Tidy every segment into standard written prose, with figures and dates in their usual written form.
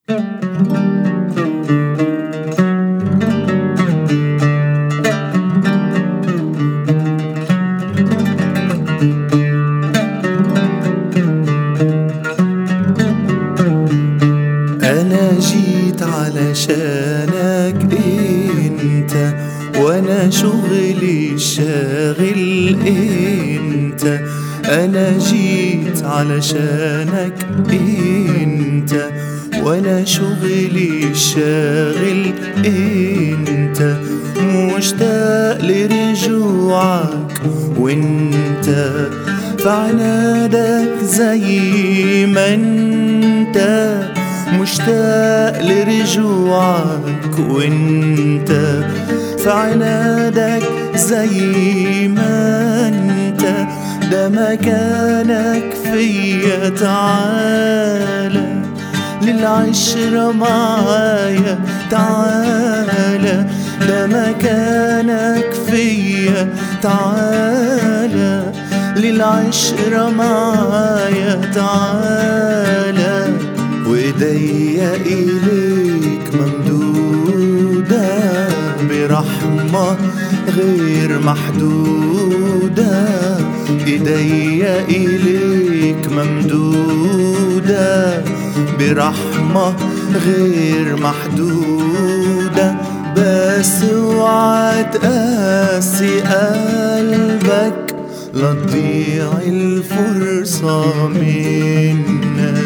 أنا جيت علشانك انت، وانا شغلي الشاغل انت. أنا جيت علشانك انت، وانا شغلي الشاغل انت. مشتاق لرجوعك وانت في عنادك زي ما انت. مشتاق لرجوعك وانت في عنادك زي ما انت. ده مكانك فيا، تعالى للعشرة معايا تعالى. ده مكانك فيا، تعالى للعشرة معايا تعالى. وإيديا إليك ممدودة برحمة غير محدودة. إيديا إليك ممدودة برحمة غير محدودة. بس اوعى تقاسي قلبك، لا تضيع الفرصة منك.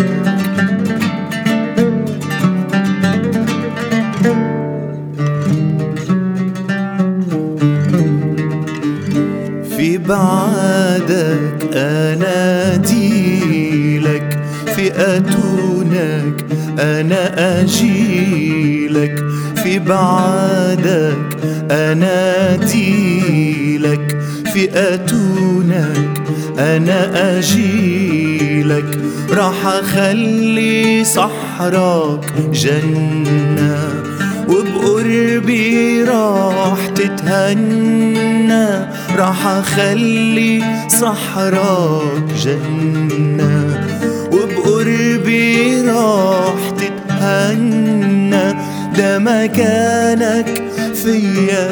في بعدك أناديلك، في أتونك أنا أجيلك. في بعدك أناديلك، في أتونك أنا أجيلك. راح أخلي صحراك جنة، وبقربي راح تتهنى. راح أخلي صحراك جنة، وبقربي راح تتهنى. ده مكانك فيا،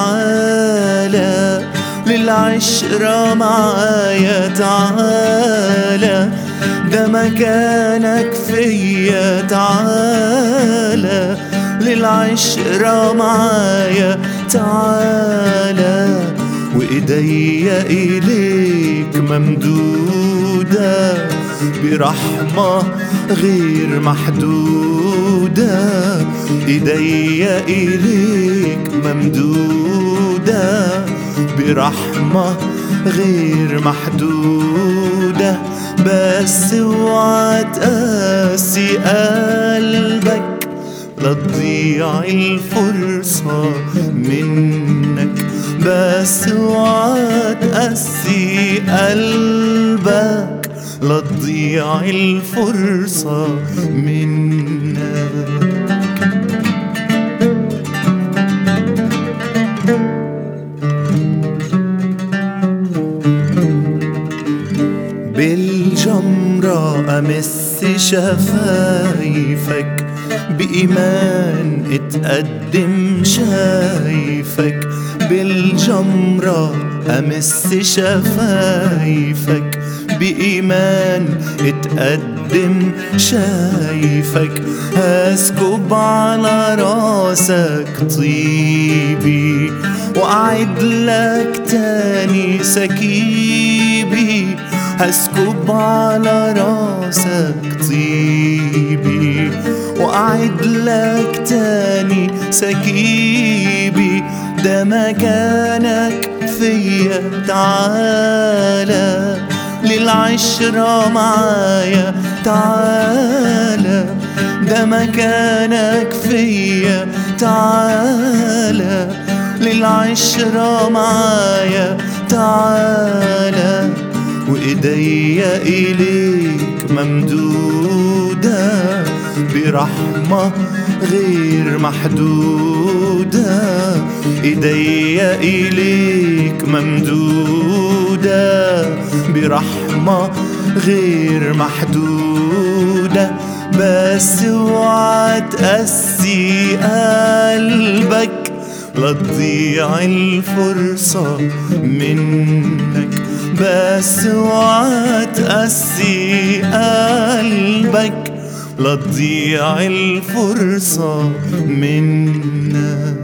تعالى للعشرة معايا تعالى. ده مكانك فيا، تعالى للعشرة معايا تعالى. وإيديا إليك ممدودة برحمة غير محدودة. إيديا إليك ممدودة برحمة غير محدودة. بس اوعى تقاسي قلبك، لا تضيع الفرصة منك. بس اوعى تقاسي قلبك، لا تضيع الفرصة منك. بالجمرة أمس شفايفك، بإيمان اتقدم شايفك. بالجمرة أمس شفايفك، بإيمان اتقدم شايفك. هسكب على راسك طيبي، وأعد لك تاني سكيبي. هسكب على راسك طيبي، وأعد لك تاني سكيبي. ده مكانك فيا، تعالى للعشرة معايا تعالى. ده مكانك فيا، تعالى للعشرة معايا تعالى. وإيديا إليك ممدودة برحمة غير محدودة. إيديا إليك ممدودة برحمة غير محدودة. بس اوعى تقسي قلبك لا تضيع الفرصة منك. بس اوعى تقسي قلبك لا تضيع الفرصة منك.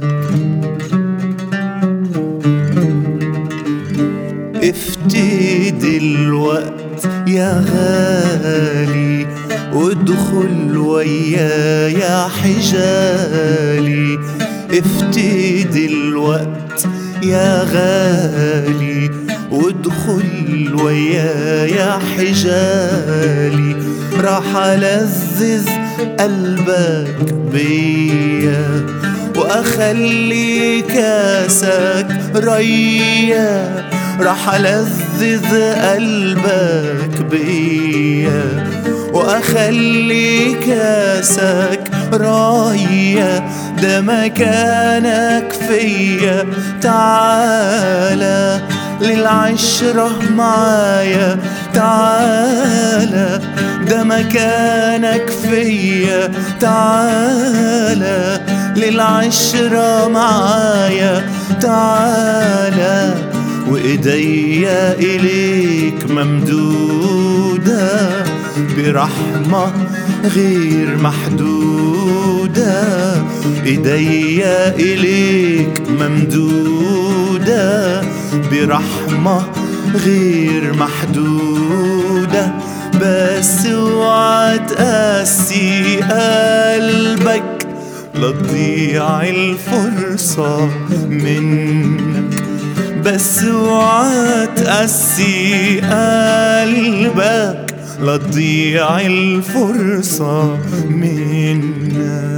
افتدي الوقت يا غالي وادخل ويايا حجالي. افتدي الوقت يا غالي وادخل ويايا حجالي. راح ألذذ قلبك بيا وأخلي كاسك ريا. راح ألذذ قلبك بيا وأخلي كاسك راية. ده مكانك فيا تعالى للعشرة معايا تعالى. ده مكانك فيا تعالى للعشرة معايا تعالى. وإيديا إليك ممدودة برحمة غير محدودة. إيديا إليك ممدودة برحمة غير محدودة. بس اوعى تقسي قلبك لا تضيع الفرصة منك. بس اوعى تقسي قلبك لا تضيع الفرصة منك.